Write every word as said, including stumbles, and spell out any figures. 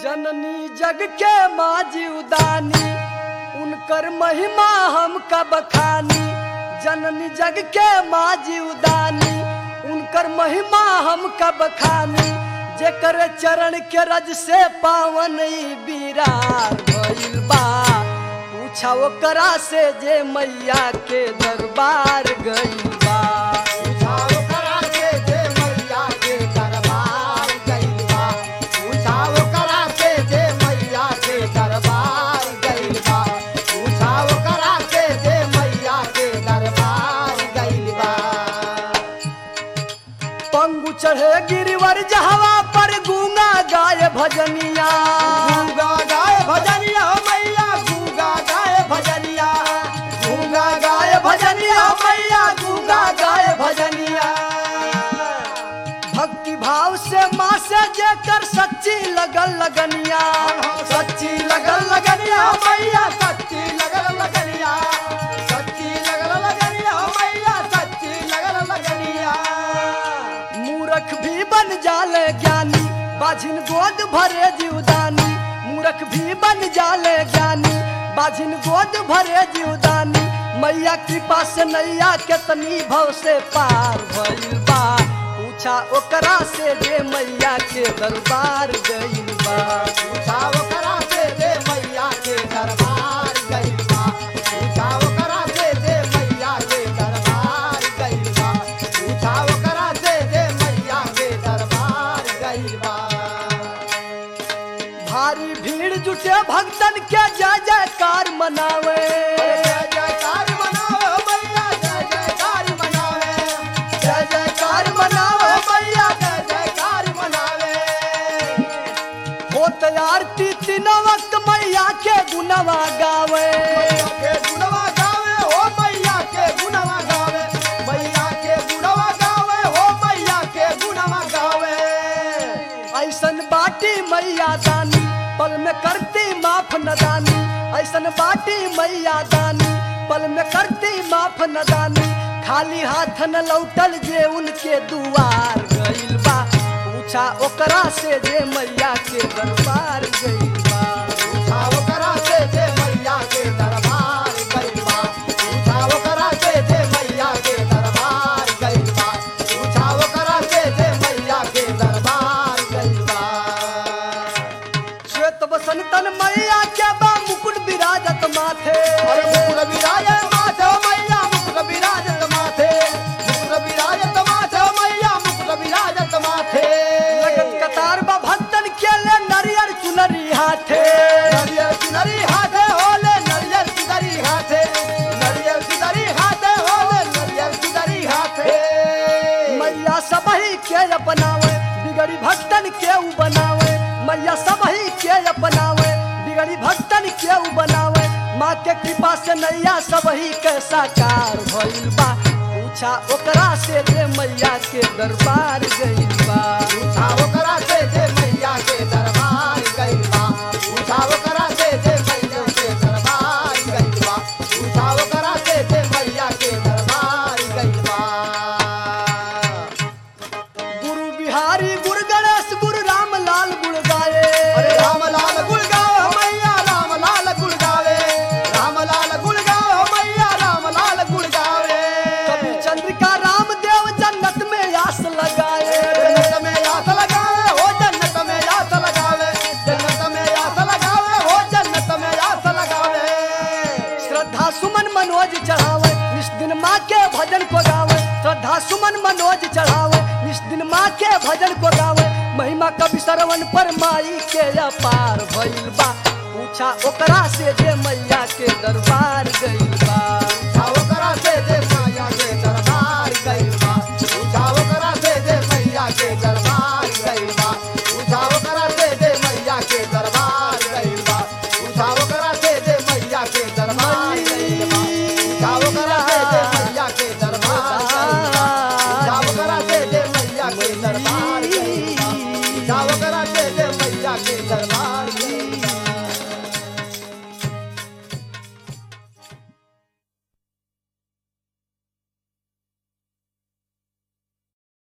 जननी जग के माजी उदानी उनकर महिमा हम कब खानी। जननी जग के माजी उदानी उनकर महिमा हम कब खानी। जेकर चरण के रज से पावन बीरार भइल बा पूछा ओकरा से जे मैया के दरबार गइल बा। पंगु चढ़े गिरिवर जहवा पर गूंगा गाय भजनिया। गूंगा गाय भजनिया मैया गूंगा गाय भजनिया। गूंगा गाय भजनिया मैया गूंगा गाय भजनिया। भक्ति भाव से माँ से जेकर सच्ची लगल लगनिया। सच्ची लगल लगनिया मैया सच्ची लगल लगनिया। सच्ची लगल लगनिया मैया सच्ची लगल लगनिया। मूर्ख भी बन जाले ज्ञानी बाझिन गोद भरे जीवदानी। मूर्ख भी बन जाले ज्ञानी बाझिन गोद भरे जीवदानी। मैया कृपा से नैया केतनी भव से पार भइल बा पूछा ओकरा से जे मैया के दरबार गइल बा। पूछा ओकरा से जे मैया के दरबार गइल बा। पूछा ओकरा से जे मैया के दरबार गइल बा। पूछा ओकरा से जे मैया के दरबार गइल बा। भारी भीड़ जुटे भक्तन के जय जयकार मनावे। जय जयकार मनावे मैया जय जयकार मनावे। जय जयकार मनावे मैया जय जयकार मनावे। होत आरती तीनों वक्त मैया के गुणवा गावे। के गुणवा गावे हो मैया के गुणवा गावे। मैया के गुणवा गावे हो मैया के गुणवा गावे। ऐसन बाटी मैया दानी पल में करती माफ नदानी। ऐसन बाटी मैया दानी पल में करती माफ नदानी। खाली हाथ न लौटल जे उनके दुआर गइल बा पूछा ओकरा से जे मैया के दरबार गइल बा। पूछा ओकरा से जे मैया के दरबार गइल बा। पूछा ओकरा से जे मैया के दरबार गइल बा। पूछा ओकरा से जे मैया के दरबार गइल बा। श्वेत बसंतन मैया के बा मुकुट विराजत माथे। अरे मुकुट विराजत माथे मैया मुकुट विराजत माथे। मुकुट विराजत माथे मैया मुकुट विराजत माथे। लगन कतार बा भक्तन के ले नरियर चुनरी हाथे। नरियल चुनरी हाथे होले नरियल चुनरी हाथे। नरियल चुनरी हाथे होले नरियल चुनरी हाथे। मैया सबही के अपनावे बिगड़ी भक्तन के उ बनावे। मैया सबही के अपनावे बिगड़ी भक्तन के उ बनावे। माँ के कृपा से नैया सबही के साकार भइल बा पूछा ओकरा से जे मैया के दरबार गइल बा। पूछा ओकरा से जे मैया के दरबार गइल बा। पूछा ओकरा से जे मैया के दरबार गइल बा। पूछा ओकरा से जे मैया के दरबार गइल बा। गुरु बिहारी गुरु गणेश गुरु राम लाल गुण गाए। अरे राम लाल गुण गावे मैया राम लाल गुण गावे। राम लाल गुण गावे मैया राम लाल गुण गावे। कभी चंद्रिका रामदेव जन्नत में आस लगाए। जन्नत में आस लगावे हो जन्नत में आस लगावे। जन्नत में आस लगावे हो जन्नत में आस लगावे। श्रद्धा सुमन मनोज चढ़ावे निस दिन माँ के भजन को गावे। श्रद्धा सुमन मनोज चढ़ावे निस दिन माँ के भजन को गावे। महिमा कवि श्रवण पर माई के अपार भइल बा पूछा ओकरा से जे मैया के दरबार गइल बा।